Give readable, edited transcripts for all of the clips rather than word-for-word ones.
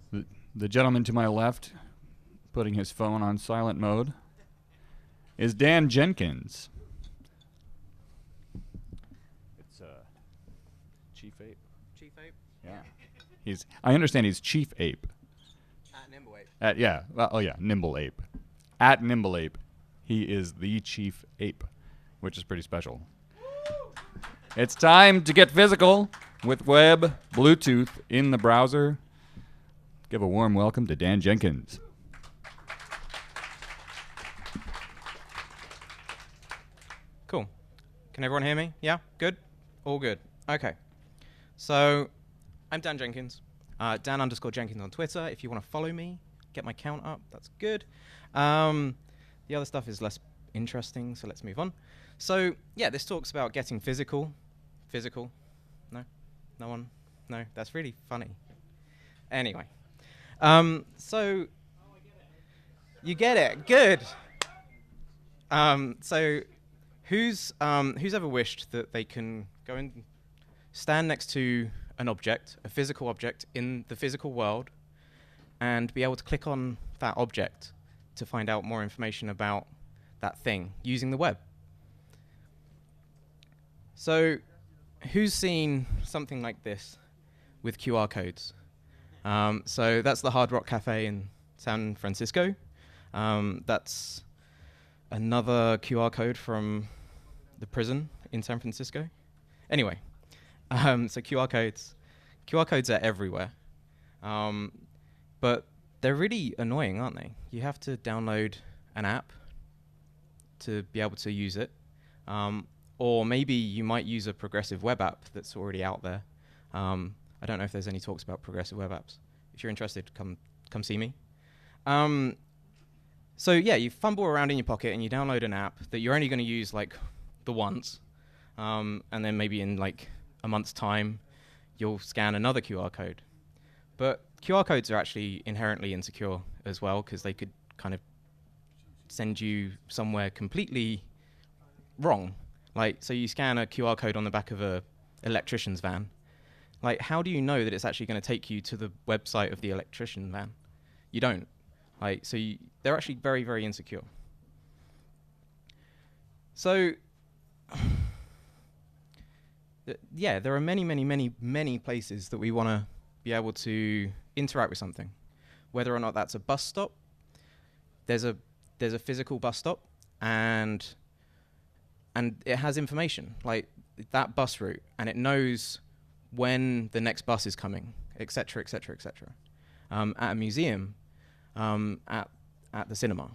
The gentleman to my left, putting his phone on silent mode, is Dan Jenkins. It's Chief Ape. Chief Ape? Yeah. I understand he's Chief Ape. At Nimble Ape. Nimble Ape. At Nimble Ape. He is the Chief Ape, which is pretty special. It's time to get physical with web, Bluetooth in the browser. Give a warm welcome to Dan Jenkins. Cool. Can everyone hear me? Yeah? Good? All good. Okay. So, I'm Dan Jenkins. Dan_Jenkins on Twitter. If you want to follow me, get my count up, that's good. The other stuff is less interesting, so let's move on. So, yeah, this talks about getting physical. Physical? No? No one? No? That's really funny. Anyway. So, you get it. Good. So, who's ever wished that they can go and stand next to an object, a physical object in the physical world, and be able to click on that object to find out more information about that thing using the web? So, who's seen something like this with QR codes? So that's the Hard Rock Cafe in San Francisco. That's another QR code from the prison in San Francisco. Anyway, so QR codes are everywhere. But they're really annoying, aren't they? You have to download an app to be able to use it. Or maybe you might use a progressive web app that's already out there. I don't know if there's any talks about progressive web apps. If you're interested, come see me. So yeah, you fumble around in your pocket and you download an app that you're only going to use like the once, and then maybe in like a month's time, you'll scan another QR code. But QR codes are actually inherently insecure as well, because they could kind of send you somewhere completely wrong. Like, so you scan a QR code on the back of a electrician's van. Like, how do you know that it's actually going to take you to the website of the electrician van? You don't. Like, so they're actually very, very insecure. So, yeah, there are many, many, many, many places that we want to be able to interact with something. Whether or not that's a bus stop, there's a physical bus stop, and it has information, like that bus route, and it knows when the next bus is coming, etc., etc., etc. At a museum, at the cinema.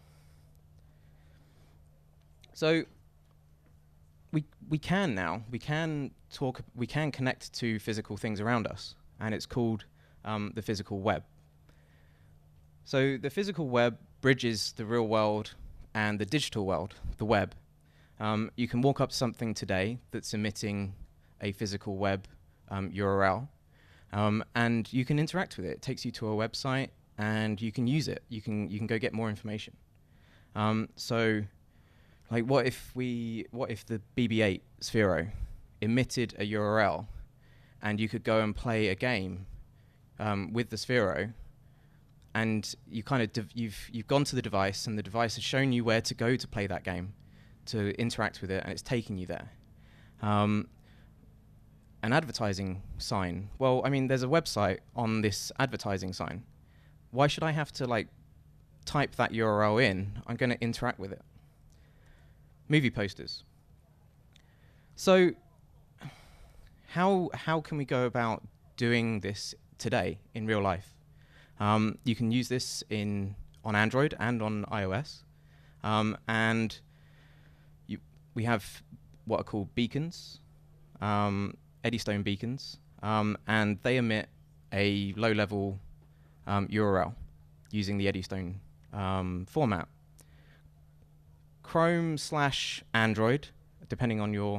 So we can connect to physical things around us, and it's called the physical web. So the physical web bridges the real world and the digital world, the web. You can walk up to something today that's emitting a physical web URL, and you can interact with it. It takes you to a website, and you can use it. You can go get more information. So, like, what if the BB-8 Sphero emitted a URL, and you could go and play a game with the Sphero, and you kind of you've gone to the device, and the device has shown you where to go to play that game, to interact with it, and it's taking you there. An advertising sign. Well, I mean, there's a website on this advertising sign. Why should I have to like type that URL in? I'm going to interact with it. Movie posters. So, how can we go about doing this today in real life? You can use this on Android and on iOS, and we have what are called beacons, Eddystone beacons, and they emit a low-level URL using the Eddystone format. Chrome/Android, depending on your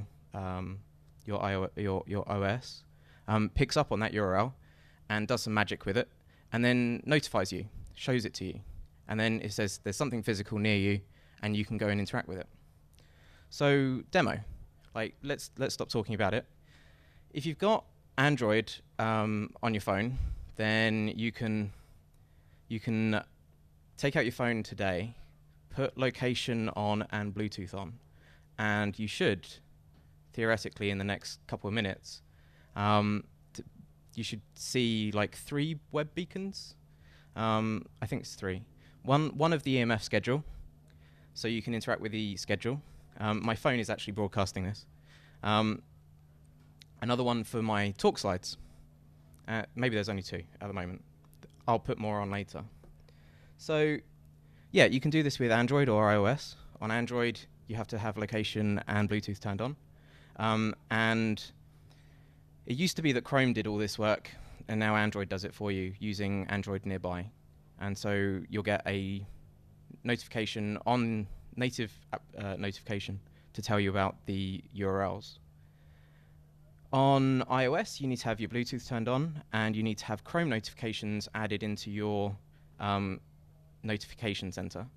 OS, picks up on that URL and does some magic with it, and then notifies you, shows it to you, and then it says there's something physical near you, and you can go and interact with it. So demo, like let's stop talking about it. If you've got Android on your phone, then you can you can take out your phone today, put location on and Bluetooth on, and you should, theoretically, in the next couple of minutes, you should see like 3 web beacons. I think it's 3. One of the EMF schedule, so you can interact with the schedule. My phone is actually broadcasting this. Another one for my talk slides. Maybe there's only 2 at the moment. I'll put more on later. So, yeah, you can do this with Android or iOS. On Android, you have to have location and Bluetooth turned on. And it used to be that Chrome did all this work, and now Android does it for you using Android Nearby. And so you'll get a notification on native notification to tell you about the URLs. On iOS, you need to have your Bluetooth turned on, and you need to have Chrome notifications added into your notification center.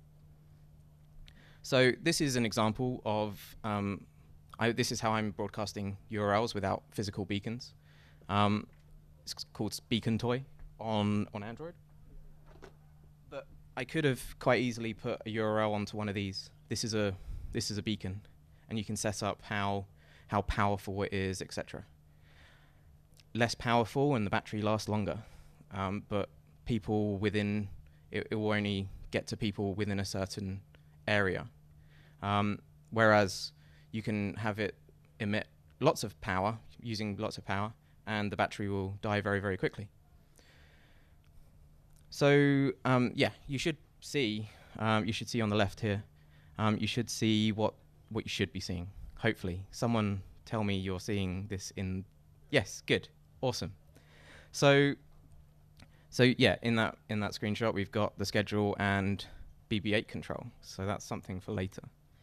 So this is an example of, this is how I'm broadcasting URLs without physical beacons. It's called Beacon Toy on Android. But I could have quite easily put a URL onto one of these. This is a beacon, and you can set up how powerful it is, etc. Less powerful, and the battery lasts longer. But people within it will only get to people within a certain area. Whereas you can have it emit lots of power, using lots of power, and the battery will die very, very quickly. So yeah, you should see on the left here, you should see what you should be seeing. Hopefully, someone tell me you're seeing this in. Yes, good, awesome. So yeah, in that screenshot, we've got the schedule and BB8 control. So that's something for later.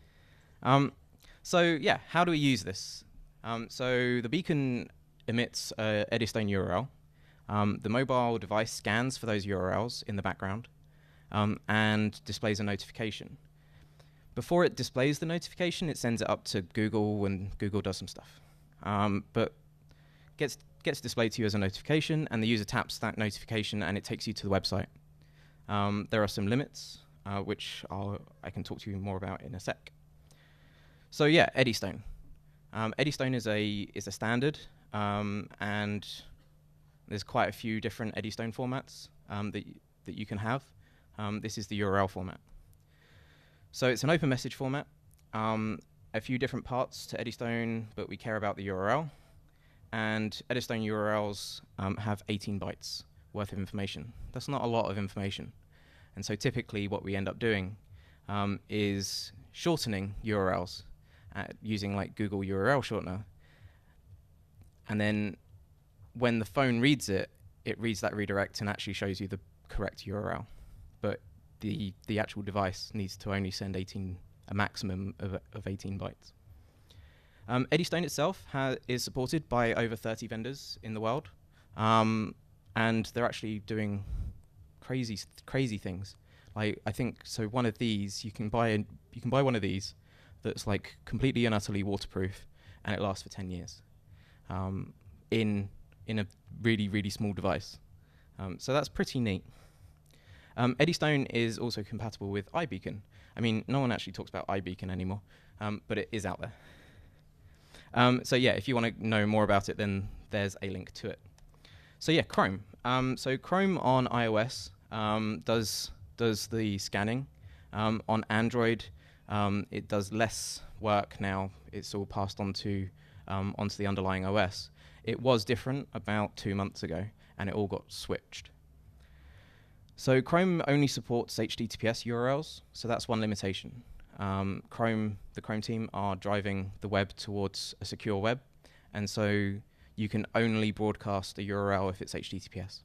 So yeah, how do we use this? So the beacon emits a Eddystone URL. The mobile device scans for those URLs in the background and displays a notification. Before it displays the notification, it sends it up to Google, and Google does some stuff. But gets displayed to you as a notification, and the user taps that notification, and it takes you to the website. There are some limits, which I can talk to you more about in a sec. So yeah, Eddystone. Eddystone is a standard, and there's quite a few different Eddystone formats that you can have. This is the URL format. So it's an open message format. A few different parts to Eddystone, but we care about the URL. And Eddystone URLs have 18 bytes worth of information. That's not a lot of information. And so typically what we end up doing is shortening URLs using like Google URL shortener. And then when the phone reads it, it reads that redirect and actually shows you the correct URL. But the actual device needs to only send a maximum of 18 bytes. Eddystone itself is supported by over 30 vendors in the world, and they're actually doing crazy things. Like, I think so. One of these you can buy one of these that's like completely and utterly waterproof, and it lasts for 10 years. In a really, really small device. So that's pretty neat. Eddystone is also compatible with iBeacon. I mean, no one actually talks about iBeacon anymore, but it is out there. So yeah, if you want to know more about it, then there's a link to it. So yeah, Chrome. So Chrome on iOS does the scanning. On Android, it does less work now. It's all passed onto the underlying OS. It was different about 2 months ago, and it all got switched. So Chrome only supports HTTPS URLs, so that's one limitation. The Chrome team are driving the web towards a secure web, and so you can only broadcast a URL if it's HTTPS.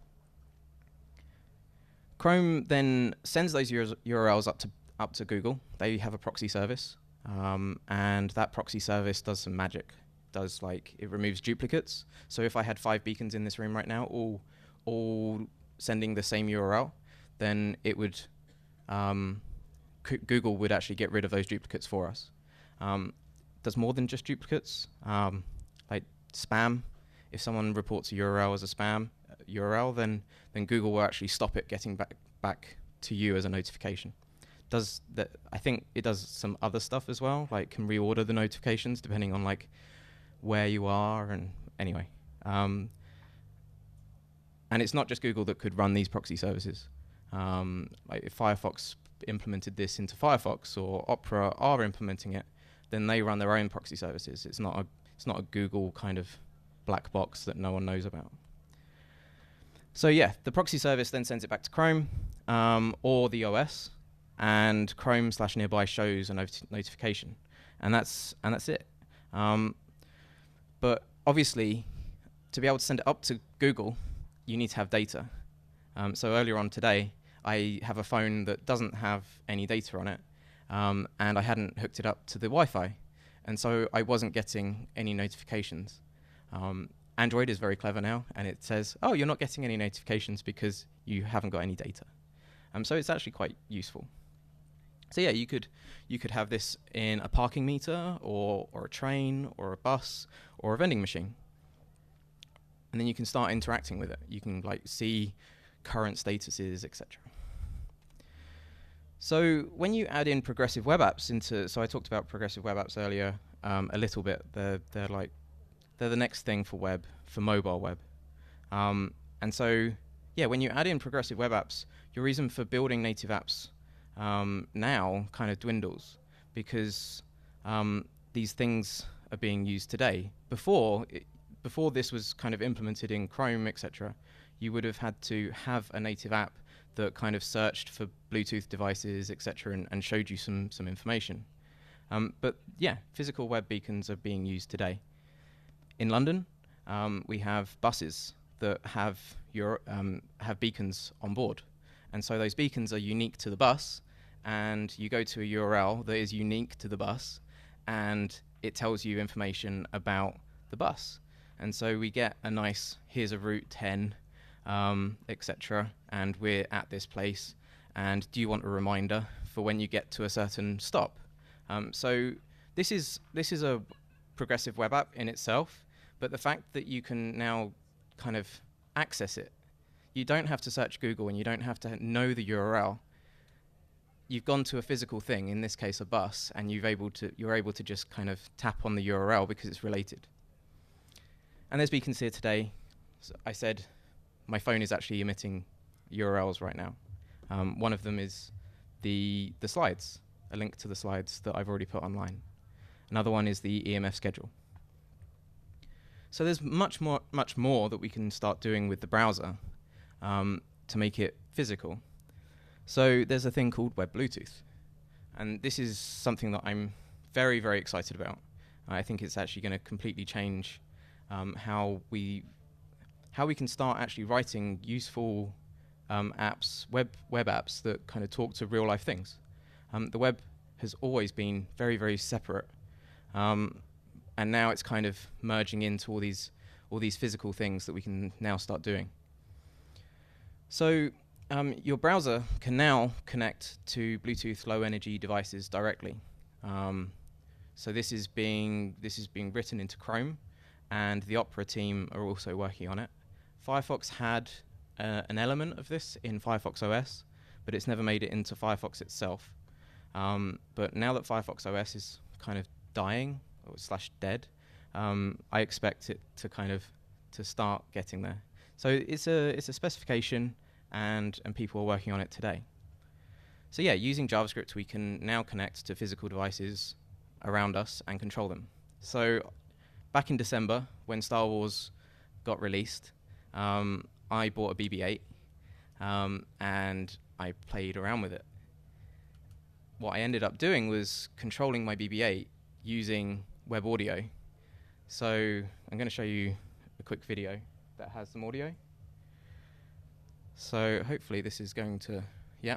Chrome then sends those URLs up to Google. They have a proxy service, and that proxy service does some magic. It removes duplicates. So if I had 5 beacons in this room right now, all sending the same URL, then it would Google would actually get rid of those duplicates for us. Does more than just duplicates, like spam. If someone reports a URL as a spam URL, then Google will actually stop it getting back to you as a notification. Does that? I think it does some other stuff as well, like can reorder the notifications depending on like where you are, and anyway. And it's not just Google that could run these proxy services. Like if Firefox implemented this into Firefox, or Opera are implementing it, then they run their own proxy services. It's not a Google kind of black box that no one knows about. So yeah, the proxy service then sends it back to Chrome or the OS, and Chrome/nearby shows a notification, and that's it. But obviously, to be able to send it up to Google, you need to have data. So earlier on today, I have a phone that doesn't have any data on it, and I hadn't hooked it up to the Wi-Fi, and so I wasn't getting any notifications. Android is very clever now, and it says, oh, you're not getting any notifications because you haven't got any data. So it's actually quite useful. So yeah, you could have this in a parking meter, or a train, or a bus, or a vending machine. And then you can start interacting with it. You can like see current statuses, etc. So when you add in progressive web apps so I talked about progressive web apps earlier a little bit. They're the next thing for mobile web. And so yeah, when you add in progressive web apps, your reason for building native apps now kind of dwindles, because these things are being used today. Before this was kind of implemented in Chrome, etc., you would have had to have a native app that kind of searched for Bluetooth devices, etc., and showed you some information. But yeah, physical web beacons are being used today. In London, we have buses that have beacons on board, and so those beacons are unique to the bus. And you go to a URL that is unique to the bus, and it tells you information about the bus. And so we get a nice, here's a route 10, etc., and we're at this place, and do you want a reminder for when you get to a certain stop? So this is a progressive web app in itself, but the fact that you can now kind of access it, you don't have to search Google, and you don't have to know the URL. You've gone to a physical thing, in this case a bus, and you're able to just kind of tap on the URL because it's related. And there's beacons here today. So I said my phone is actually emitting URLs right now. One of them is the slides, a link to the slides that I've already put online. Another one is the EMF schedule. So there's much more that we can start doing with the browser to make it physical. So there's a thing called Web Bluetooth, and this is something that I'm very, very excited about. I think it's actually going to completely change how we can start actually writing useful apps, web apps that kind of talk to real life things. The web has always been very, very separate, and now it's kind of merging into all these physical things that we can now start doing. So your browser can now connect to Bluetooth low energy devices directly. So this is being written into Chrome, and the Opera team are also working on it. Firefox had an element of this in Firefox OS, but it's never made it into Firefox itself. But now that Firefox OS is kind of dying or /dead, I expect it to start getting there. So it's a specification, and people are working on it today. So yeah, using JavaScript, we can now connect to physical devices around us and control them. So back in December, when Star Wars got released, I bought a BB-8, and I played around with it. What I ended up doing was controlling my BB-8 using web audio. So I'm going to show you a quick video that has some audio. So hopefully this is going to, yeah.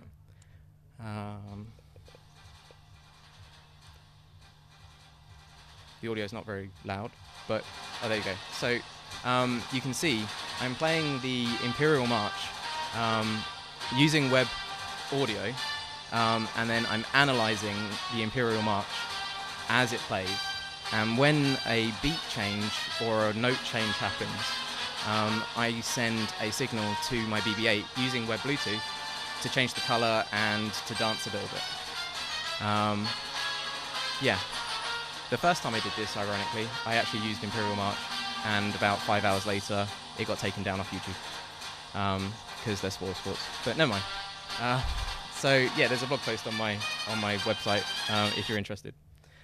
The audio is not very loud, but oh, there you go. So you can see I'm playing the Imperial March using web audio, and then I'm analyzing the Imperial March as it plays. And when a beat change or a note change happens, I send a signal to my BB-8 using Web Bluetooth to change the color and to dance a little bit. Yeah. The first time I did this, ironically, I actually used Imperial March, and about 5 hours later, it got taken down off YouTube because they're sports. But never mind. So yeah, there's a blog post on my website if you're interested.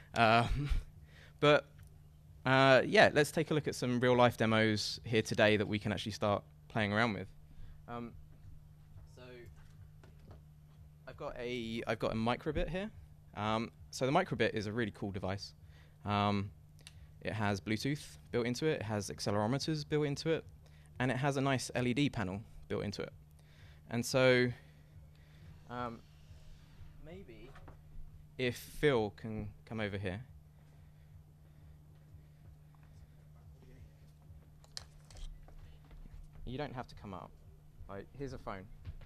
But yeah, let's take a look at some real life demos here today that we can actually start playing around with. So I've got a microbit here. So the microbit is a really cool device. It has Bluetooth built into it, it has accelerometers built into it, and it has a nice LED panel built into it. And so maybe if Phil can come over here. You don't have to come up. Right, here's a phone.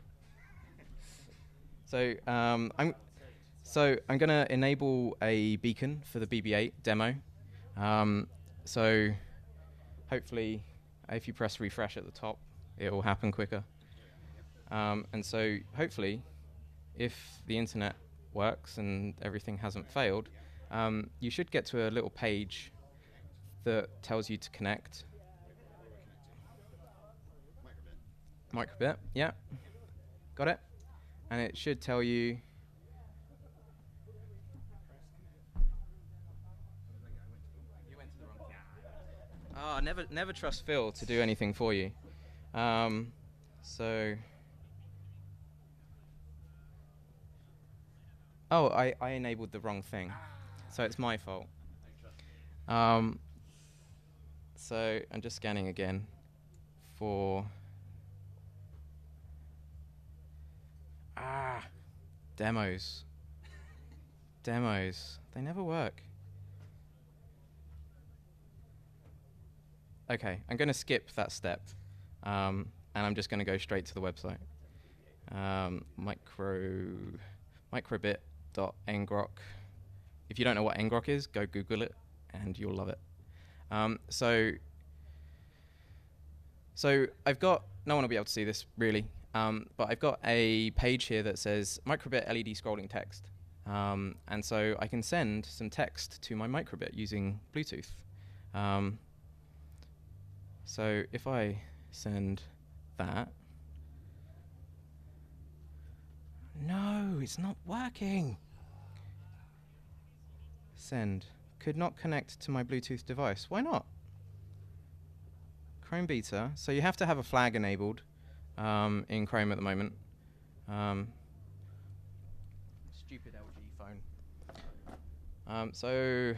So I'm going to enable a beacon for the BB-8 demo. So hopefully, if you press refresh at the top, it will happen quicker. And so hopefully, if the internet works and everything hasn't failed, you should get to a little page that tells you to connect. Microbit, yeah. Got it? And it should tell you... You went to the wrong thing. Oh, never trust Phil to do anything for you. So... Oh, I enabled the wrong thing. So it's my fault. So I'm just scanning again for... Demos. They never work. Okay, I'm going to skip that step. And I'm just going to go straight to the website. Microbit.ngrok. If you don't know what ngrok is, go Google it, and you'll love it. So I've got... No one will be able to see this, really. But I've got a page here that says microbit LED scrolling text. And so I can send some text to my microbit using Bluetooth. So if I send that... No, it's not working. Send. Could not connect to my Bluetooth device. Why not? Chrome beta. So you have to have a flag enabled. In Chrome at the moment. Stupid LG phone. So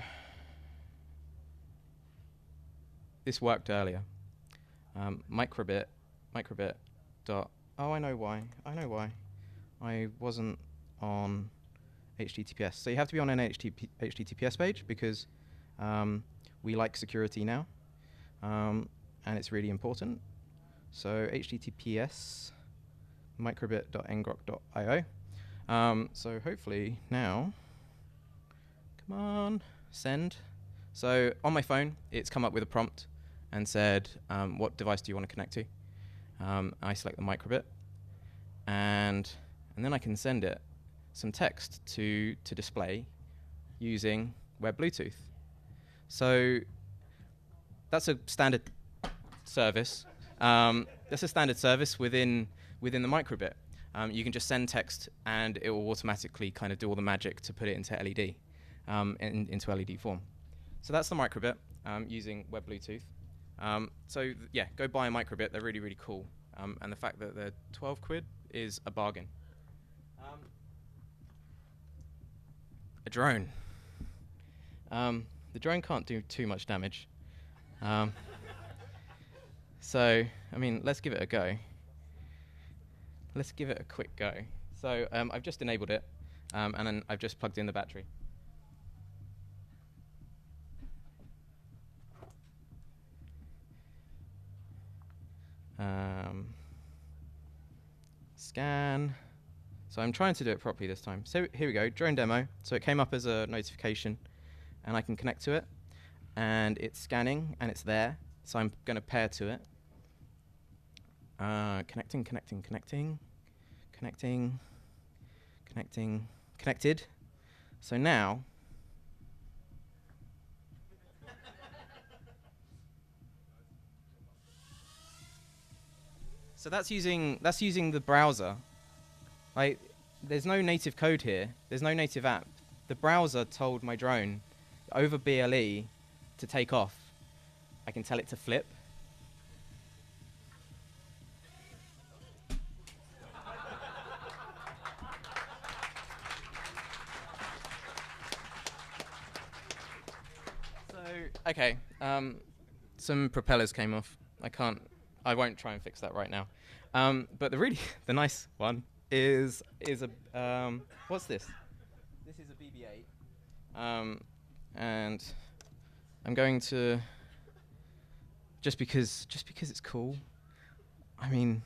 this worked earlier. Microbit dot... Oh, I know why. I wasn't on HTTPS. So you have to be on an HTTPS page because we like security now. And it's really important. So https microbit.ngrok.io. So hopefully now, come on, send. So on my phone, it's come up with a prompt and said, what device do you want to connect to? I select the microbit, and then I can send it some text to display using Web Bluetooth. So that's a standard service. That's a standard service within the microbit. You can just send text, and it will automatically kind of do all the magic to put it into LED, into LED form. So that's the microbit using Web Bluetooth. So yeah, go buy a microbit. They're really, really cool. And the fact that they're 12 quid is a bargain. A drone. The drone can't do too much damage. So, I mean, let's give it a go. Let's give it a quick go. So, I've just enabled it, and then I've just plugged in the battery. Scan. So I'm trying to do it properly this time. So here we go, drone demo. So it came up as a notification, and I can connect to it, and it's scanning, and it's there. So I'm going to pair to it. Connecting, connecting, connecting, connecting, connecting, connected. So now, so that's using the browser. Like, there's no native code here. There's no native app. The browser told my drone over BLE to take off. I can tell it to flip. So, okay, some propellers came off. I won't try and fix that right now. But the nice one is a, what's this? This is a BB-8. And I'm going to, just because it's cool. I mean,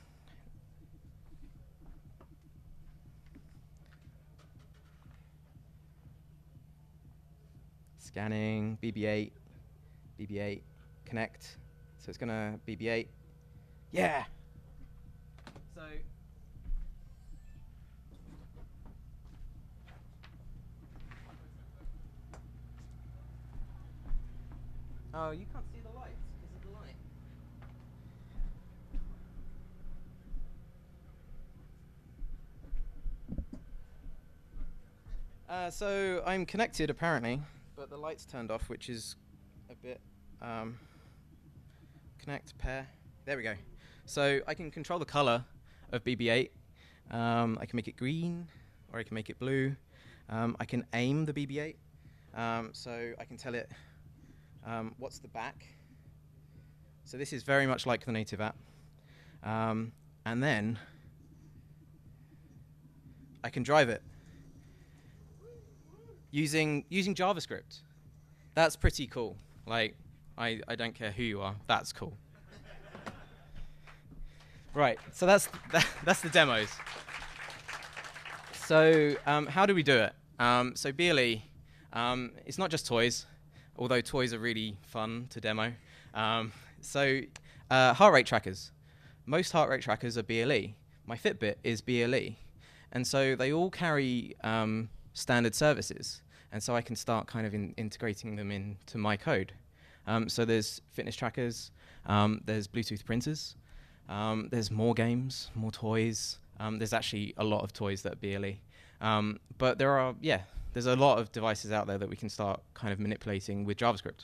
scanning, BB-8, connect. So it's gonna BB-8. Yeah. So. Oh, you can't see the lights because of the light. So I'm connected apparently, but the light's turned off, which is a bit. Connect, pair. There we go. So I can control the color of BB-8. I can make it green, or I can make it blue. I can aim the BB-8, so I can tell it what's the back. So this is very much like the native app. And then I can drive it using JavaScript. That's pretty cool. Like, I don't care who you are. That's cool. Right. So that's the demos. So how do we do it? So BLE, it's not just toys, although toys are really fun to demo. So heart rate trackers. Most heart rate trackers are BLE. My Fitbit is BLE. And so they all carry standard services. And so I can start kind of integrating them into my code. So there's fitness trackers, there's Bluetooth printers, there's more games, more toys. There's actually a lot of toys that are BLE. But there's a lot of devices out there that we can start kind of manipulating with JavaScript.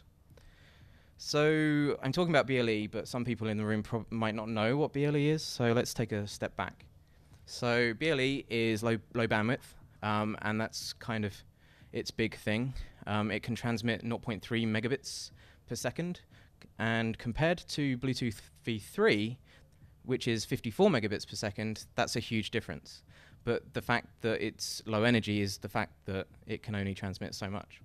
So I'm talking about BLE, but some people in the room might not know what BLE is, so let's take a step back. So BLE is low bandwidth, and that's kind of its big thing. It can transmit 0.3 megabits per second, and compared to Bluetooth v3, which is 54 megabits per second, that's a huge difference. But the fact that it's low energy is the fact that it can only transmit so much.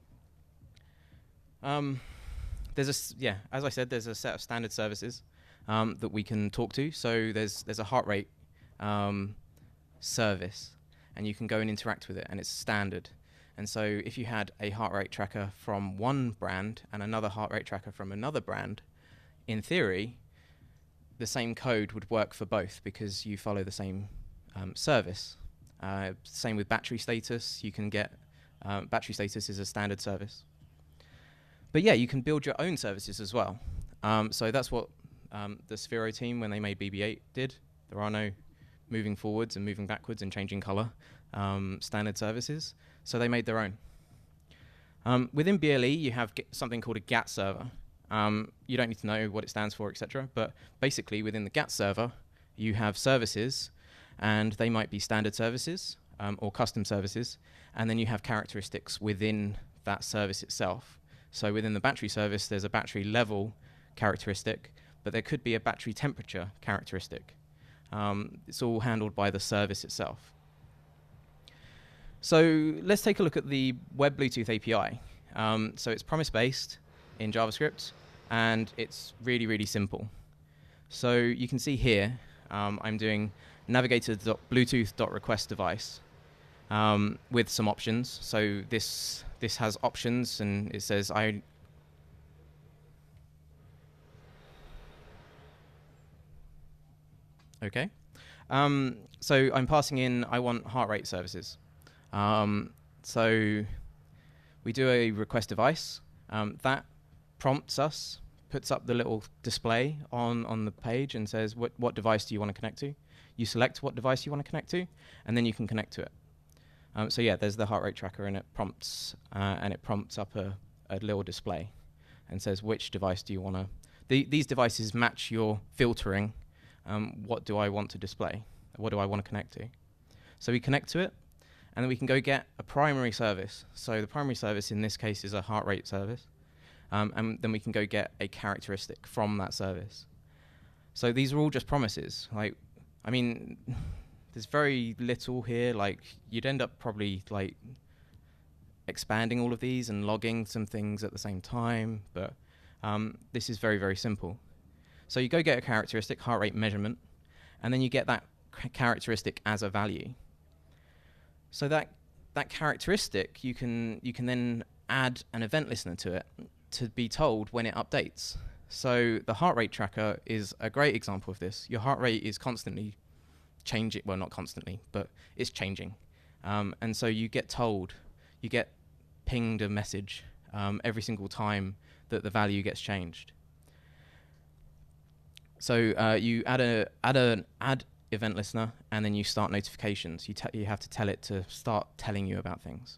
As I said, there's a set of standard services that we can talk to. So there's a heart rate service, and you can go and interact with it, and it's standard. And so if you had a heart rate tracker from one brand and another heart rate tracker from another brand, in theory, the same code would work for both because you follow the same service. Same with battery status. You can get battery status is a standard service. But yeah, you can build your own services as well. So that's what the Sphero team, when they made BB-8, did. There are no moving forwards and moving backwards and changing color standard services. So they made their own. Within BLE, you have something called a GATT server. You don't need to know what it stands for, etc. But basically, within the GATT server, you have services, and they might be standard services or custom services. And then you have characteristics within that service itself. So within the battery service, there's a battery level characteristic, but there could be a battery temperature characteristic. It's all handled by the service itself. So let's take a look at the Web Bluetooth API. So it's promise-based in JavaScript, and it's really, really simple. So you can see here, I'm doing navigator.bluetooth.requestDevice with some options. So this has options, and it says Okay. So I'm passing in, I want heart rate services. So we do a request device. That prompts us, puts up the little display on the page and says, what device do you want to connect to? You select what device you want to connect to, and then you can connect to it. So yeah, there's the heart rate tracker, and it prompts up a little display and says, which device do you want to... These devices match your filtering. What do I want to display? What do I want to connect to? So we connect to it, and then we can go get a primary service. So the primary service in this case is a heart rate service. And then we can go get a characteristic from that service. So these are all just promises. Like, I mean, there's very little here. Like, you'd end up probably like expanding all of these and logging some things at the same time. But this is very, very simple. So you go get a characteristic, heart rate measurement, and then you get that characteristic as a value. So that characteristic, you can then add an event listener to it to be told when it updates. So the heart rate tracker is a great example of this. Your heart rate is constantly changing. Well, not constantly, but it's changing. And so you get pinged a message every single time that the value gets changed. So you add an event listener, and then you start notifications. You have to tell it to start telling you about things.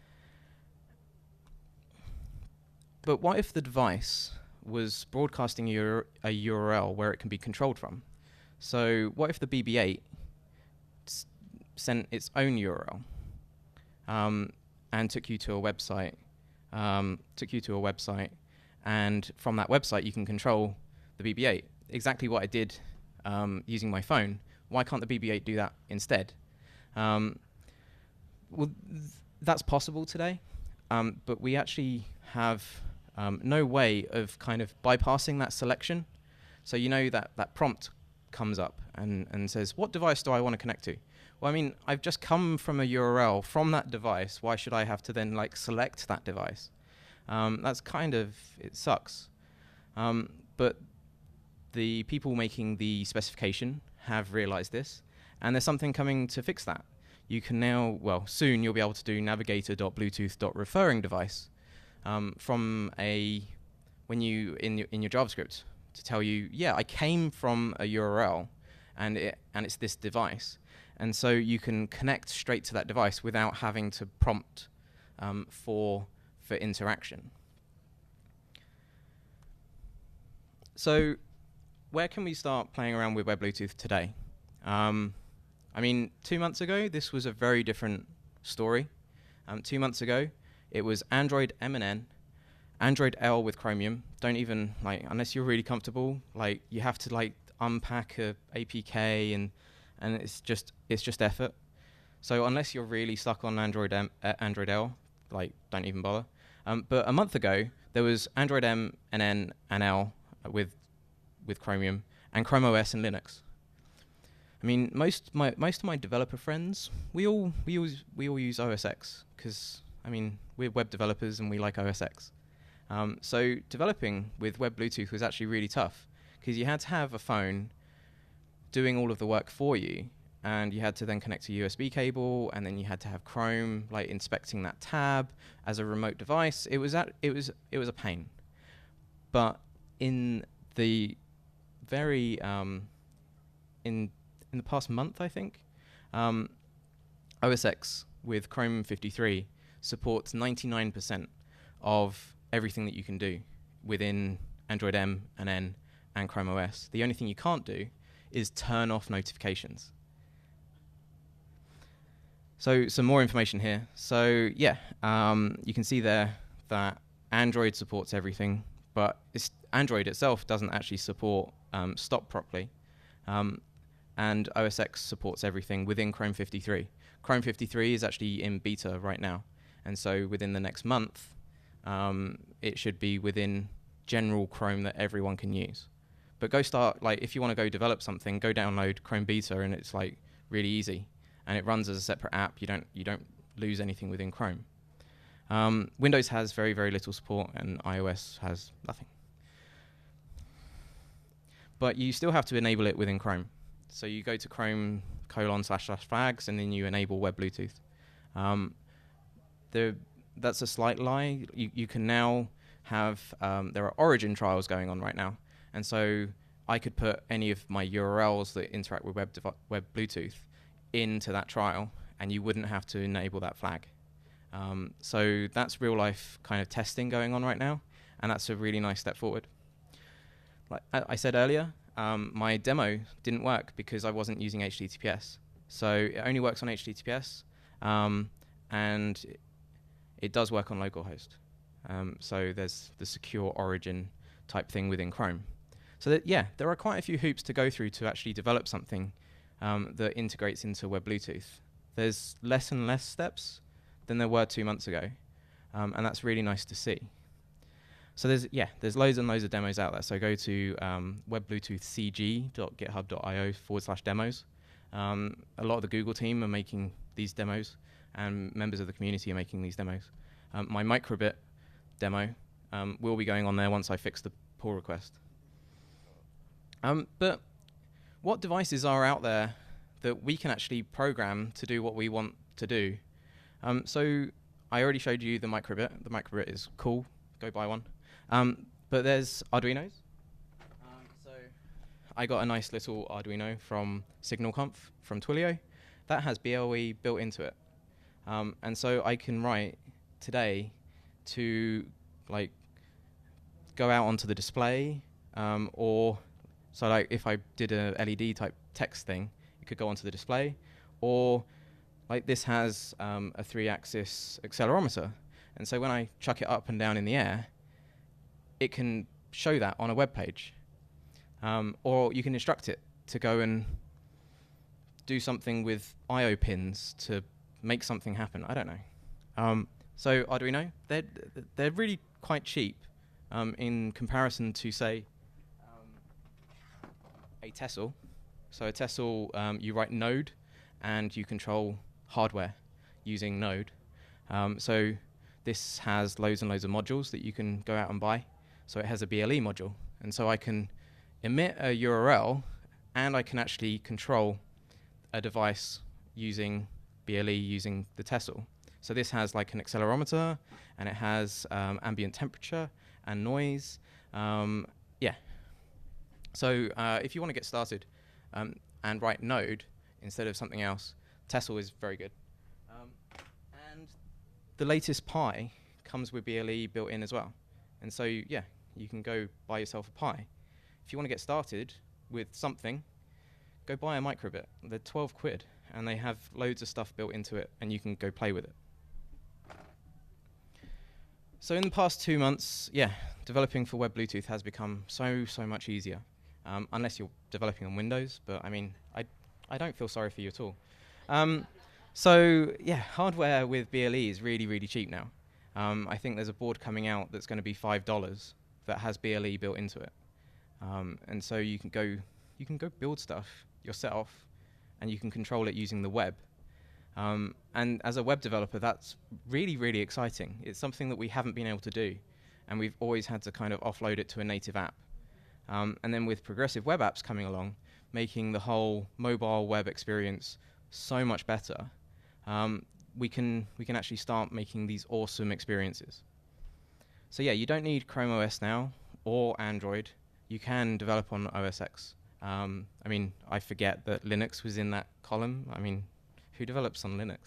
But what if the device was broadcasting a URL where it can be controlled from? So what if the BB-8 sent its own URL and took you to a website? And from that website you can control the BB-8. Exactly what I did using my phone. Why can't the BB-8 do that instead? That's possible today, but we actually have no way of kind of bypassing that selection. So you know that prompt comes up and says, what device do I want to connect to? Well, I mean, I've just come from a URL from that device. Why should I have to then like select that device? That's kind of, it sucks. But the people making the specification have realized this, and there's something coming to fix that. You can now, well, soon you'll be able to do navigator.bluetooth.referring device from when you in your JavaScript to tell you, yeah, I came from a URL and it's this device, and so you can connect straight to that device without having to prompt for interaction. So where can we start playing around with Web Bluetooth today? I mean, 2 months ago, this was a very different story. 2 months ago, it was Android M and N, Android L with Chromium. Don't even, like, unless you're really comfortable, like, you have to, like, unpack a APK, and it's just effort. So unless you're really stuck on Android L, like, don't even bother. But a month ago, there was Android M and N and L with Chromium, and Chrome OS and Linux. I mean, most of my developer friends, we all use OS X because, I mean, we're web developers and we like OS X. So developing with Web Bluetooth was actually really tough because you had to have a phone doing all of the work for you, and you had to then connect a USB cable, and then you had to have Chrome like inspecting that tab as a remote device. It was a pain. But in the very in the past month, I think, OS X with Chrome 53 supports 99% of everything that you can do within Android M and N and Chrome OS. The only thing you can't do is turn off notifications. So some more information here. So yeah, you can see there that Android supports everything, but Android itself doesn't actually support stop properly. And OS X supports everything within Chrome 53. Chrome 53 is actually in beta right now, and so within the next month, it should be within general Chrome that everyone can use. But go start, like, if you want to go develop something, go download Chrome Beta, and it's like really easy, and it runs as a separate app. You don't lose anything within Chrome. Windows has very, very little support, and iOS has nothing. But you still have to enable it within Chrome. So you go to Chrome //flags, and then you enable Web Bluetooth. That's a slight lie. You can now have, there are origin trials going on right now. And so I could put any of my URLs that interact with Web Bluetooth into that trial, and you wouldn't have to enable that flag. So that's real life kind of testing going on right now, and that's a really nice step forward. Like I said earlier, my demo didn't work because I wasn't using HTTPS. So it only works on HTTPS, and it does work on localhost. So there's the secure origin type thing within Chrome. So there are quite a few hoops to go through to actually develop something that integrates into Web Bluetooth. There's less and less steps than there were 2 months ago, and that's really nice to see. So there's loads and loads of demos out there. So go to webbluetoothcg.github.io/demos. A lot of the Google team are making these demos, and members of the community are making these demos. My microbit demo will be going on there once I fix the pull request. But what devices are out there that we can actually program to do what we want to do? So I already showed you the microbit. The microbit is cool. Go buy one. But there's Arduinos. So I got a nice little Arduino from SignalConf from Twilio that has BLE built into it. And so I can write today to like go out onto the display, or so like if I did a LED type text thing, it could go onto the display, or like this has a 3-axis accelerometer, and so when I chuck it up and down in the air, it can show that on a web page, or you can instruct it to go and do something with I/O pins to make something happen. I don't know. So Arduino, they're really quite cheap in comparison to, say, a Tessel. So a Tessel, you write Node, and you control hardware using Node. So this has loads and loads of modules that you can go out and buy. So it has a BLE module, and so I can emit a URL, and I can actually control a device using BLE using the Tessel. So this has like an accelerometer, and it has ambient temperature and noise. So if you want to get started and write Node instead of something else, Tessel is very good. And the latest Pi comes with BLE built in as well. And so you can go buy yourself a Pi. If you want to get started with something, go buy a microbit. They're 12 quid, and they have loads of stuff built into it, and you can go play with it. So in the past 2 months, developing for Web Bluetooth has become so much easier, unless you're developing on Windows. But I mean, I don't feel sorry for you at all. Hardware with BLE is really cheap now. I think there's a board coming out that's going to be $5 that has BLE built into it, and so you can go build stuff yourself, and you can control it using the web. And as a web developer, that's really exciting. It's something that we haven't been able to do, and we've always had to kind of offload it to a native app. And then with progressive web apps coming along, making the whole mobile web experience so much better, we can actually start making these awesome experiences. So you don't need Chrome OS now or Android. You can develop on OS X. I mean, I forget that Linux was in that column. I mean, who develops on Linux?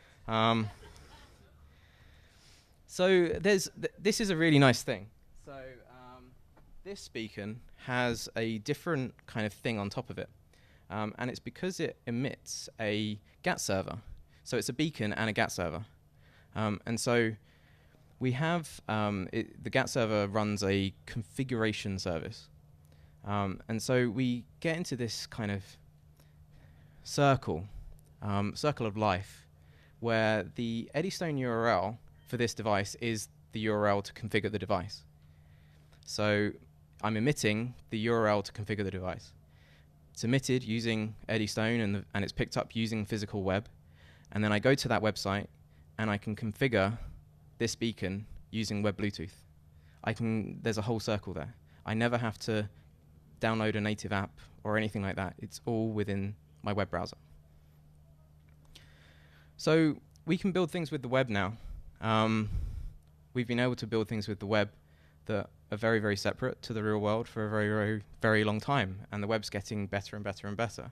So this is a really nice thing. So this beacon has a different kind of thing on top of it. And it's because it emits a GATT server. So it's a beacon and a GATT server. And so we have, the GATT server runs a configuration service. And so we get into this kind of circle of life, where the Eddystone URL for this device is the URL to configure the device. So I'm emitting the URL to configure the device. It's emitted using Eddystone, and it's picked up using physical web. And then I go to that website, and I can configure this beacon using Web Bluetooth. There's a whole circle there. I never have to download a native app or anything like that. It's all within my web browser. So we can build things with the web now. We've been able to build things with the web that are very, very separate to the real world for a very, very, very long time, and the web's getting better and better and better.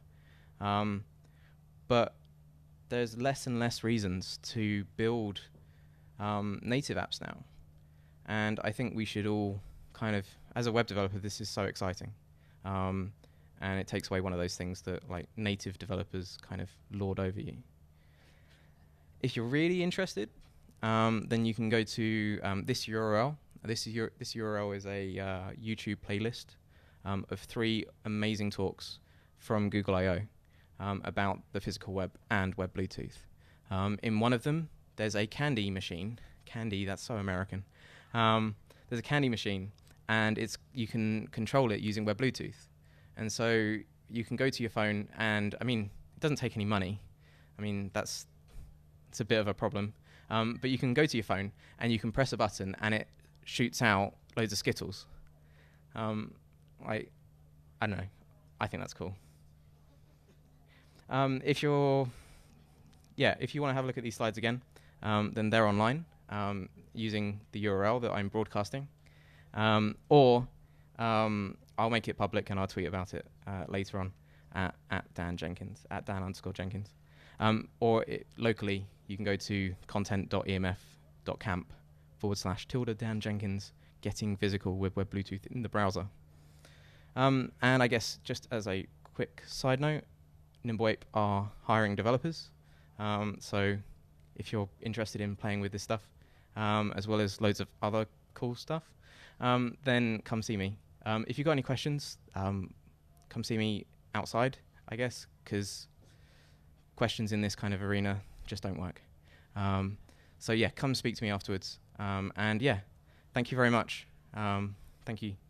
But there's less and less reasons to build native apps now. And I think we should all kind of, as a web developer, this is so exciting. And it takes away one of those things that like native developers kind of lord over you. If you're really interested, then you can go to this URL. This URL is a YouTube playlist of 3 amazing talks from Google I/O about the physical web and Web Bluetooth. In one of them, there's a candy machine. Candy, that's so American. There's a candy machine, and you can control it using Web Bluetooth. And so you can go to your phone, and I mean, it doesn't take any money. I mean, it's a bit of a problem. But you can go to your phone, and you can press a button, and it shoots out loads of Skittles. I don't know. I think that's cool. If you want to have a look at these slides again, then they're online using the URL that I'm broadcasting. Or I'll make it public and I'll tweet about it later on at Dan Jenkins, at Dan_Jenkins. Or locally, you can go to content.emf.camp/Dan Jenkins getting physical with Web Bluetooth in the browser. And I guess just as a quick side note, Nimble Ape are hiring developers. So if you're interested in playing with this stuff, as well as loads of other cool stuff, then come see me. If you've got any questions, come see me outside, I guess, because questions in this kind of arena just don't work. So yeah, come speak to me afterwards. And yeah, thank you very much. Thank you.